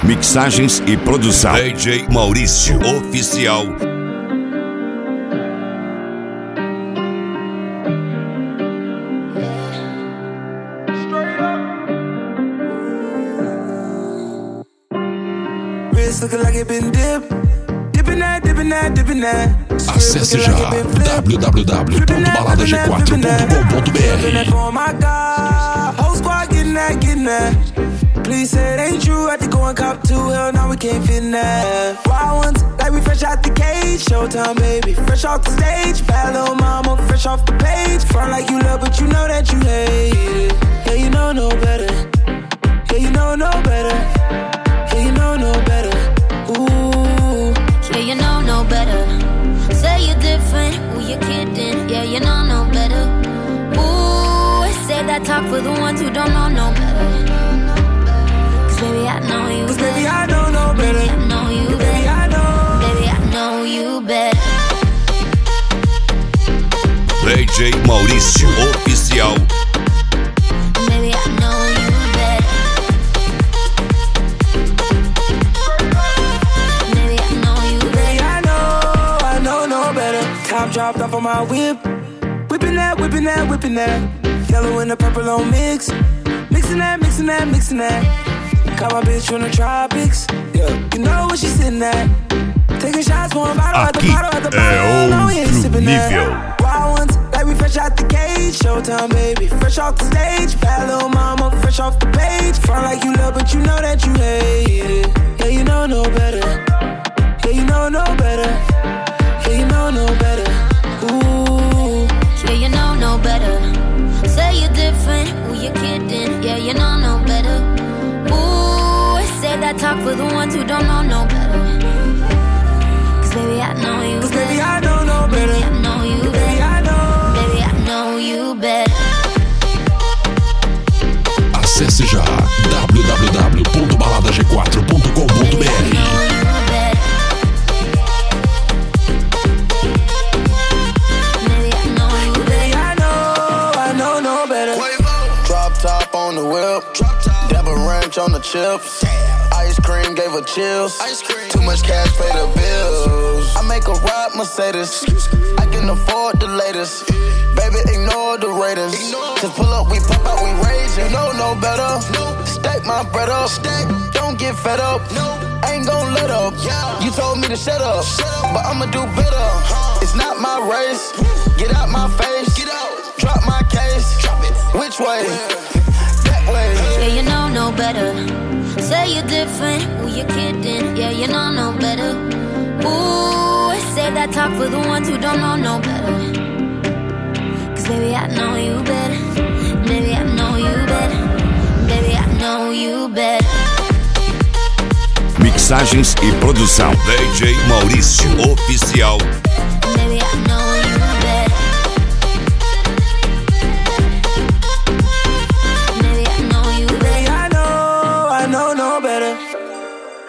Mixagens e produção DJ Maurício Oficial. Acesse já www.baladag4.com.br. Please say it ain't true, I had to go and cop to hell, now we can't fit in that. Wild ones, like we fresh out the cage. Showtime, baby, fresh off the stage. Bad little mama, fresh off the page. Front like you love, but you know that you hate it. Yeah, you know no better. Yeah, you know no better. Yeah, you know no better. Ooh. Yeah, you know no better. Say you're different, who you kidding? Yeah, you know no better. Ooh, say that talk for the ones who don't know no better. Baby, I know you better. Baby, I know no better. Baby, I know you better. Baby, I know. Baby, I know you better. DJ Maurício Oficial. Baby, I know you better. Baby, I know you better. Baby, I know no better. Top dropped off on my whip. Whipping that, whipping that, whipping that. Yellow and the purple on mix. Mixing that, mixing that, mixing that. Got my bitch from the tropics. Yeah, you know where she's sitting at. Taking shots, one bottle at the bottle at the bottle. No, we ain't sipping that. Wild ones, like we fresh out the cage. Showtime, baby, fresh off the stage. Bad little mama, fresh off the page. Front like you love, but you know that you hate it. Yeah, you know no better. Yeah, you know no better. Yeah, you know no better. Ooh. Yeah, you know no better. Say you're different, who you kidding? Yeah, you know no better. Ooh, say that talk for the ones who don't know no better. Cause baby, I know you better. Baby, I know no better. Baby, I know you better. Baby, I know. Baby, I know you better. Acesse já www.baladag4.com.br. On the whip, Devil Ranch on the chips. Ice cream gave her chills. Too much cash, pay the bills. I make a ride Mercedes. I can afford the latest. Baby, ignore the ratings. Just pull up, we pop out, we raging. You know no better. Stack my bread up. Don't get fed up. Ain't gon' let up. You told me to shut up, but I'ma do better. It's not my race. Get out my face. Drop my case. Which way? Yeah, you know no better. Say you're different, who you kidding? Yeah, you know no better. Ooh, say that talk for the ones who don't know no better. Cause baby, I know you better. Baby, I know you better. Baby, I know you better. Mixagens e produção DJ Maurício Oficial.